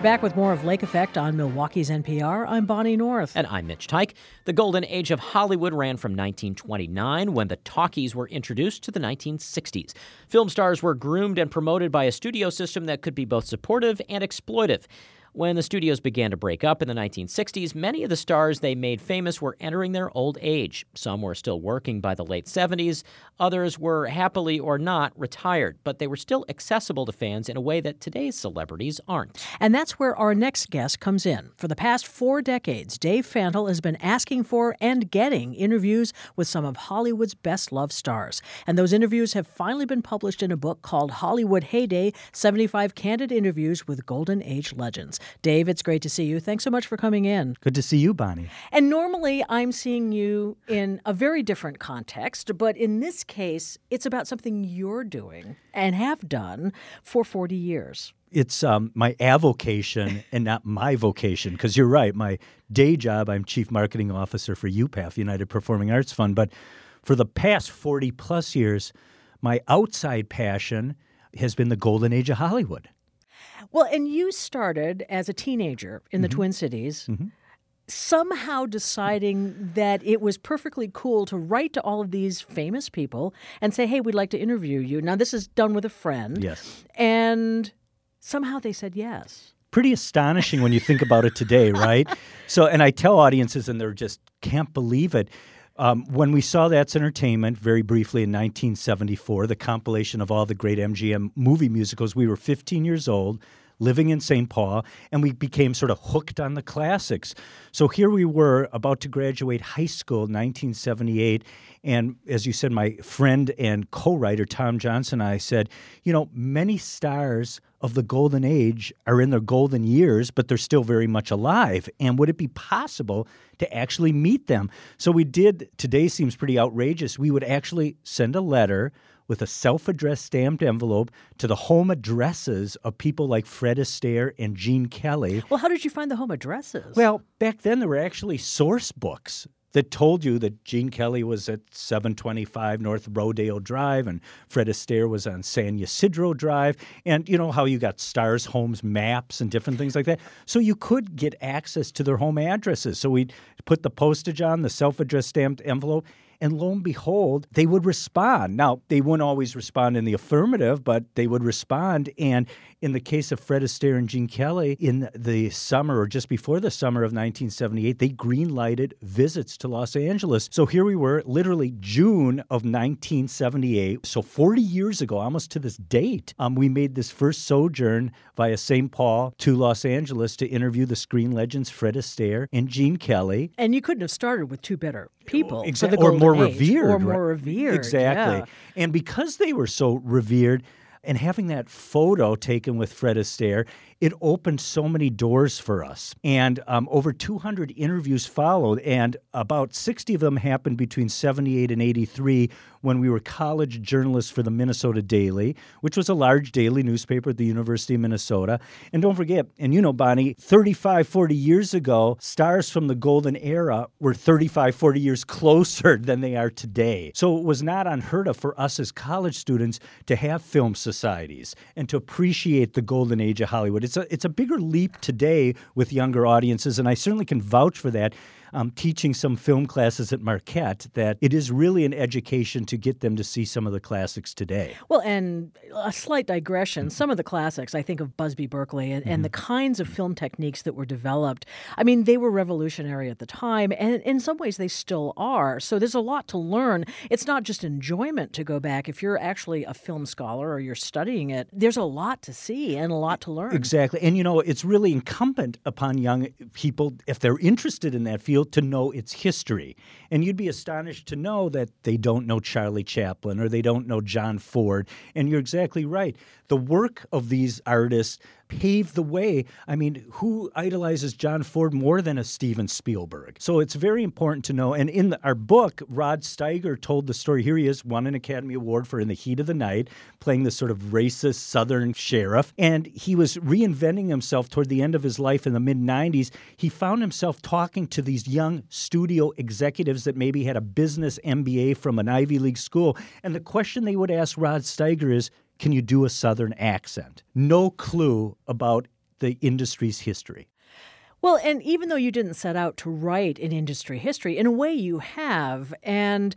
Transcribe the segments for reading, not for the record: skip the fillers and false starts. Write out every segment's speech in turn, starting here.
We're back with more of Lake Effect on Milwaukee's NPR. I'm Bonnie North. And I'm Mitch Teich. The golden age of Hollywood ran from 1929, when the talkies were introduced, to the 1960s. Film stars were groomed and promoted by a studio system that could be both supportive and exploitive. When the studios began to break up in the 1960s, many of the stars they made famous were entering their old age. Some were still working by the late 70s. Others were, happily or not, retired. But they were still accessible to fans in a way that today's celebrities aren't. And that's where our next guest comes in. For the past 4 decades, Dave Fantle has been asking for and getting interviews with some of Hollywood's best-loved stars. And those interviews have finally been published in a book called Hollywood Heyday, 75 Candid Interviews with Golden Age Legends. Dave, it's great to see you. Thanks so much for coming in. Good to see you, Bonnie. And normally I'm seeing you in a very different context, but in this case, it's about something you're doing and have done for 40 years. It's my avocation and not my vocation, because you're right. My day job, I'm Chief Marketing Officer for UPAF, United Performing Arts Fund. But for the past 40-plus years, my outside passion has been the golden age of Hollywood. Well, and you started as a teenager in the Twin Cities, somehow deciding that it was perfectly cool to write to all of these famous people and say, hey, we'd like to interview you. Now, this is done with a friend. Yes. And somehow they said yes. Pretty astonishing when you think about it today, right? So, and I tell audiences, and they just can't believe it. When we saw That's Entertainment very briefly in 1974, the compilation of all the great MGM movie musicals, we were 15 years old, living in St. Paul, and we became sort of hooked on the classics. So here we were about to graduate high school in 1978, and as you said, my friend and co-writer Tom Johnson and I said, you know, many stars of the golden age are in their golden years, but they're still very much alive. And would it be possible to actually meet them? So we did. Today seems pretty outrageous. We would actually send a letter with a self-addressed stamped envelope to the home addresses of people like Fred Astaire and Gene Kelly. Well, how did you find the home addresses? Well, back then there were actually source books that told you that Gene Kelly was at 725 North Rodeo Drive and Fred Astaire was on San Ysidro Drive. And you know how you got stars' homes maps and different things like that? So you could get access to their home addresses. So we'd put the postage on, the self-addressed stamped envelope, and lo and behold, they would respond. Now, they wouldn't always respond in the affirmative, but they would respond. And in the case of Fred Astaire and Gene Kelly, in the summer or just before the summer of 1978, they green-lighted visits to Los Angeles. So here we were, literally June of 1978. So 40 years ago, almost to this date, we made this first sojourn via St. Paul to Los Angeles to interview the screen legends Fred Astaire and Gene Kelly. And you couldn't have started with two better people. Exactly. Or more revered. Or more revered. Exactly. Yeah. And because they were so revered, and having that photo taken with Fred Astaire, it opened so many doors for us. And over 200 interviews followed, and about 60 of them happened between 78 and 83 when we were college journalists for the Minnesota Daily, which was a large daily newspaper at the University of Minnesota. And don't forget, and you know, Bonnie, 35, 40 years ago, stars from the golden era were 35, 40 years closer than they are today. So it was not unheard of for us as college students to have film societies and to appreciate the golden age of Hollywood. It's a bigger leap today with younger audiences, and I certainly can vouch for that. Teaching some film classes at Marquette, that it is really an education to get them to see some of the classics today. Well, and a slight digression, some of the classics, I think of Busby Berkeley and the kinds of film techniques that were developed. I mean, they were revolutionary at the time, and in some ways they still are. So there's a lot to learn. It's not just enjoyment to go back. If you're actually a film scholar or you're studying it, there's a lot to see and a lot to learn. Exactly. And, you know, it's really incumbent upon young people, if they're interested in that field, to know its history. And you'd be astonished to know that they don't know Charlie Chaplin or they don't know John Ford. And you're exactly right. The work of these artists paved the way. I mean, who idolizes John Ford more than a Steven Spielberg? So it's very important to know. And in our book, Rod Steiger told the story. Here he is, won an Academy Award for In the Heat of the Night, playing this sort of racist Southern sheriff. And he was reinventing himself toward the end of his life in the mid-90s. He found himself talking to these young studio executives that maybe had a business MBA from an Ivy League school. And the question they would ask Rod Steiger is, can you do a Southern accent? No clue about the industry's history. Well, and even though you didn't set out to write an industry history, in a way you have. And,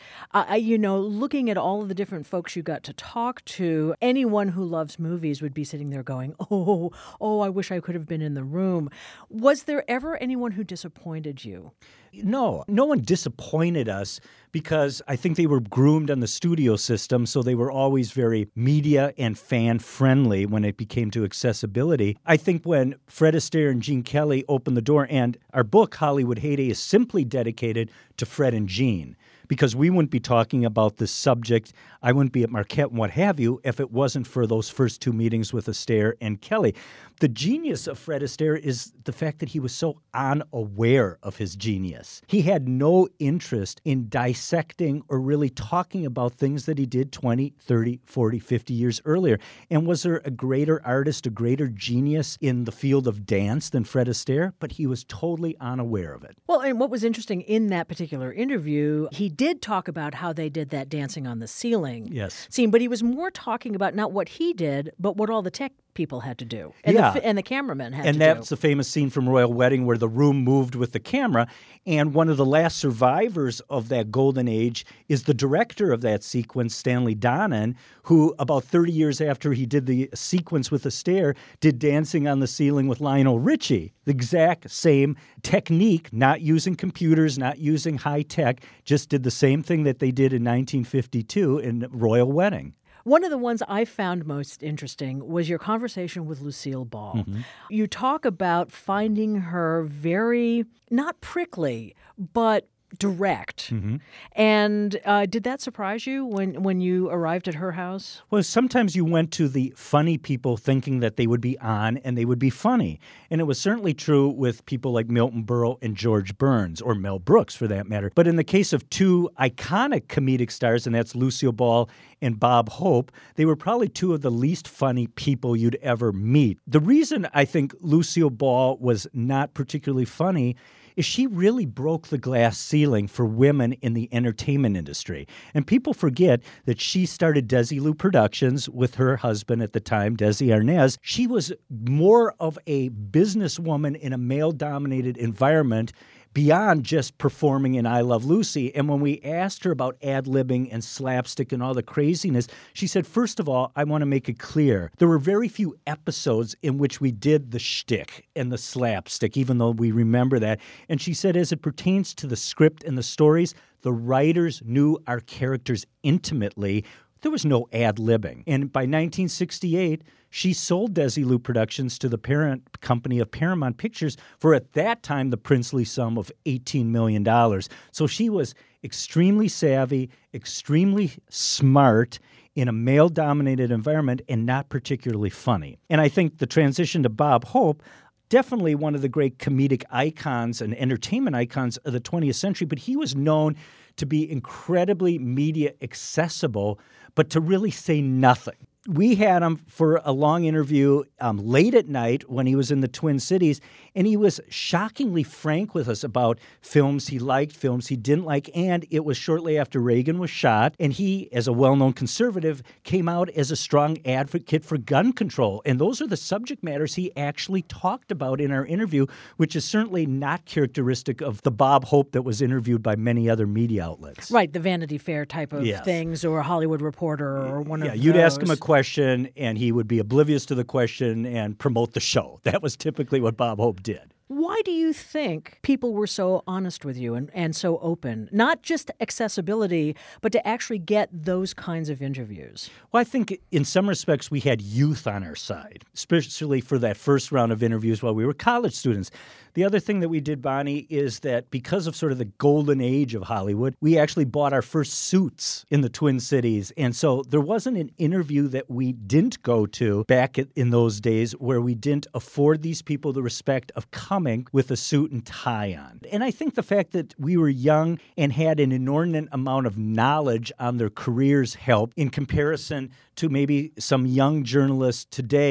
looking at all of the different folks you got to talk to, anyone who loves movies would be sitting there going, oh, I wish I could have been in the room. Was there ever anyone who disappointed you? No one disappointed us because I think they were groomed on the studio system, so they were always very media and fan-friendly when it became to accessibility. I think when Fred Astaire and Gene Kelly opened the door, and our book, Hollywood Heyday, is simply dedicated to Fred and Gene, because we wouldn't be talking about this subject, I wouldn't be at Marquette and what have you, if it wasn't for those first two meetings with Astaire and Kelly. The genius of Fred Astaire is the fact that he was so unaware of his genius. He had no interest in dissecting or really talking about things that he did 20, 30, 40, 50 years earlier. And was there a greater artist, a greater genius in the field of dance than Fred Astaire? But he was totally unaware of it. Well, and what was interesting in that particular interview, he did talk about how they did that dancing on the ceiling scene, but he was more talking about not what he did, but what all the tech people had to do, and the cameramen had to do. And that's the famous scene from Royal Wedding where the room moved with the camera, and one of the last survivors of that golden age is the director of that sequence, Stanley Donen, who about 30 years after he did the sequence with Astaire, did Dancing on the Ceiling with Lionel Richie. The exact same technique, not using computers, not using high tech, just did the same thing that they did in 1952 in Royal Wedding. One of the ones I found most interesting was your conversation with Lucille Ball. Mm-hmm. You talk about finding her very, not prickly, but direct. Mm-hmm. And did that surprise you when you arrived at her house? Well, sometimes you went to the funny people thinking that they would be on and they would be funny. And it was certainly true with people like Milton Berle and George Burns, or Mel Brooks for that matter. But in the case of two iconic comedic stars, and that's Lucille Ball and Bob Hope, they were probably two of the least funny people you'd ever meet. The reason I think Lucille Ball was not particularly funny is she really broke the glass ceiling for women in the entertainment industry. And people forget that she started Desilu Productions with her husband at the time, Desi Arnaz. She was more of a businesswoman in a male-dominated environment beyond just performing in I Love Lucy. And when we asked her about ad-libbing and slapstick and all the craziness, she said, first of all, I want to make it clear, there were very few episodes in which we did the shtick and the slapstick, even though we remember that. And she said, as it pertains to the script and the stories, the writers knew our characters intimately. There was no ad-libbing. And by 1968, she sold Desilu Productions to the parent company of Paramount Pictures for, at that time, the princely sum of $18 million. So she was extremely savvy, extremely smart in a male-dominated environment and not particularly funny. And I think the transition to Bob Hope, definitely one of the great comedic icons and entertainment icons of the 20th century, but he was known to be incredibly media accessible, but to really say nothing. We had him for a long interview late at night when he was in the Twin Cities, and he was shockingly frank with us about films he liked, films he didn't like, and it was shortly after Reagan was shot, and he, as a well-known conservative, came out as a strong advocate for gun control, and those are the subject matters he actually talked about in our interview, which is certainly not characteristic of the Bob Hope that was interviewed by many other media outlets. Right, the Vanity Fair type of things, or a Hollywood Reporter, or one of those. Yeah, you'd ask him a question, and he would be oblivious to the question and promote the show. That was typically what Bob Hope did. Why do you think people were so honest with you and so open? Not just accessibility, but to actually get those kinds of interviews. Well, I think in some respects we had youth on our side, especially for that first round of interviews while we were college students. The other thing that we did, Bonnie, is that because of sort of the golden age of Hollywood, we actually bought our first suits in the Twin Cities. And so there wasn't an interview that we didn't go to back in those days where we didn't afford these people the respect of coming with a suit and tie on. And I think the fact that we were young and had an inordinate amount of knowledge on their careers helped in comparison to maybe some young journalists today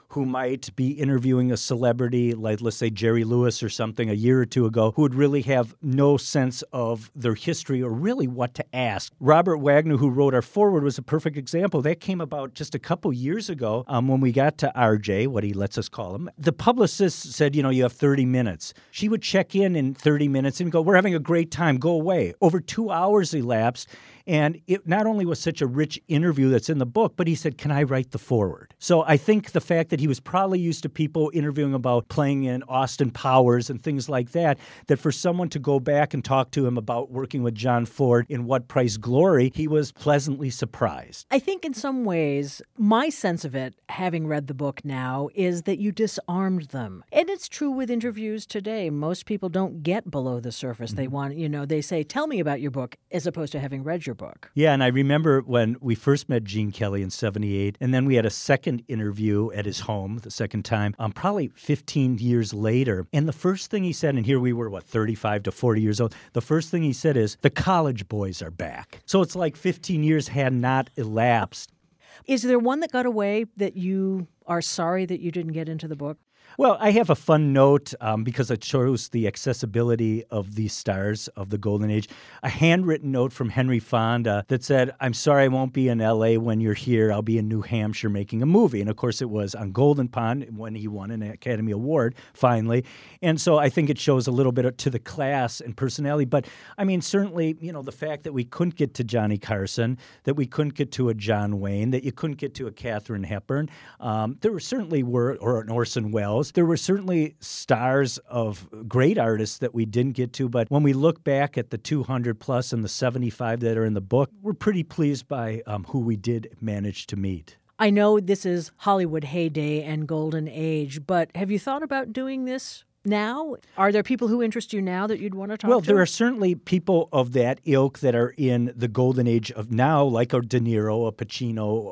who might be interviewing a celebrity, like let's say Jerry Lewis or something a year or two ago, who would really have no sense of their history or really what to ask. Robert Wagner, who wrote our foreword, was a perfect example. That came about just a couple years ago when we got to RJ, what he lets us call him. The publicist said, you have 30 minutes. She would check in 30 minutes and go, we're having a great time, go away. Over 2 hours elapsed. And it not only was such a rich interview that's in the book, but he said, can I write the foreword? So I think the fact that he was probably used to people interviewing about playing in Austin Powers and things like that, that for someone to go back and talk to him about working with John Ford in What Price Glory, he was pleasantly surprised. I think in some ways, my sense of it, having read the book now, is that you disarmed them. And it's true with interviews today. Most people don't get below the surface. They want, they say, tell me about your book, as opposed to having read your book. Yeah, and I remember when we first met Gene Kelly in 1978, and then we had a second interview at his home the second time, probably 15 years later. And the first thing he said, and here we were, 35 to 40 years old, the first thing he said is, the college boys are back. So it's like 15 years had not elapsed. Is there one that got away that you are sorry that you didn't get into the book? Well, I have a fun note because it shows the accessibility of these stars of the Golden Age. A handwritten note from Henry Fonda that said, I'm sorry I won't be in L.A. when you're here. I'll be in New Hampshire making a movie. And, of course, it was on Golden Pond when he won an Academy Award, finally. And so I think it shows a little bit to the class and personality. But, I mean, certainly, the fact that we couldn't get to Johnny Carson, that we couldn't get to a John Wayne, that you couldn't get to a Katharine Hepburn. There certainly were, or an Orson Welles. There were certainly stars of great artists that we didn't get to, but when we look back at the 200 plus and the 75 that are in the book, we're pretty pleased by who we did manage to meet. I know this is Hollywood heyday and golden age, but have you thought about doing this now? Are there people who interest you now that you'd want to talk to? Well, there are certainly people of that ilk that are in the golden age of now, like a De Niro, a Pacino,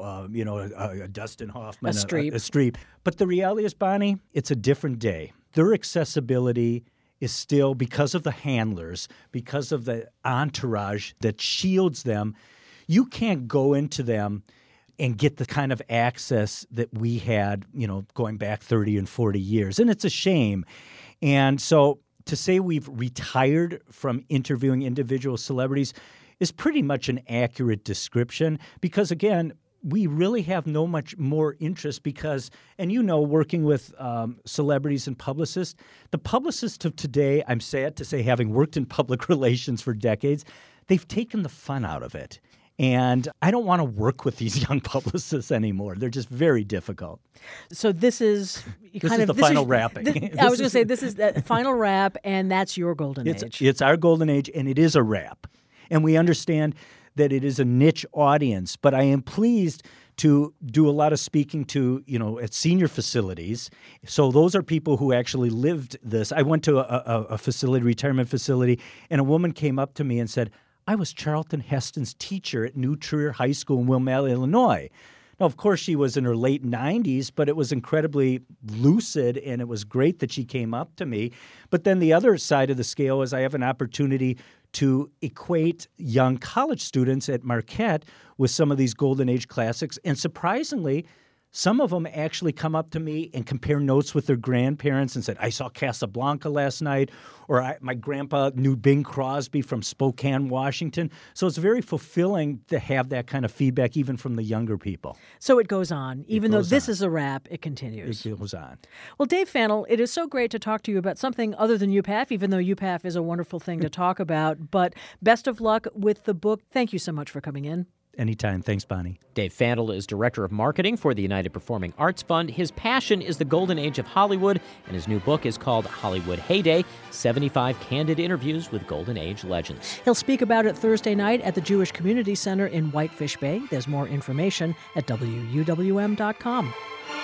a Dustin Hoffman, a Streep. But the reality is, Bonnie, it's a different day. Their accessibility is still, because of the handlers, because of the entourage that shields them, you can't go into them and get the kind of access that we had, going back 30 and 40 years. And it's a shame. And so to say we've retired from interviewing individual celebrities is pretty much an accurate description because, again, we really have no much more interest because, and working with celebrities and publicists, the publicists of today, I'm sad to say, having worked in public relations for decades, they've taken the fun out of it. And I don't want to work with these young publicists anymore. They're just very difficult. So this is the final wrapping. I was going to say this is the final wrap, and that's your golden age. It's our golden age, and it is a wrap. And we understand that it is a niche audience, but I am pleased to do a lot of speaking to, at senior facilities. So those are people who actually lived this. I went to a facility, retirement facility, and a woman came up to me and said, I was Charlton Heston's teacher at New Trier High School in Wilmette, Illinois. Now, of course, she was in her late 90s, but it was incredibly lucid, and it was great that she came up to me. But then the other side of the scale is I have an opportunity to equate young college students at Marquette with some of these Golden Age classics. And surprisingly, some of them actually come up to me and compare notes with their grandparents and said, I saw Casablanca last night, or my grandpa knew Bing Crosby from Spokane, Washington. So it's very fulfilling to have that kind of feedback even from the younger people. So it goes on. Even though this is a wrap, it continues. It goes on. Well, Dave Fantle, it is so great to talk to you about something other than UPAF, even though UPAF is a wonderful thing to talk about. But best of luck with the book. Thank you so much for coming in. Anytime. Thanks, Bonnie. Dave Fantle is Director of Marketing for the United Performing Arts Fund. His passion is the golden age of Hollywood, and his new book is called Hollywood Heyday, 75 Candid Interviews with Golden Age Legends. He'll speak about it Thursday night at the Jewish Community Center in Whitefish Bay. There's more information at WUWM.com.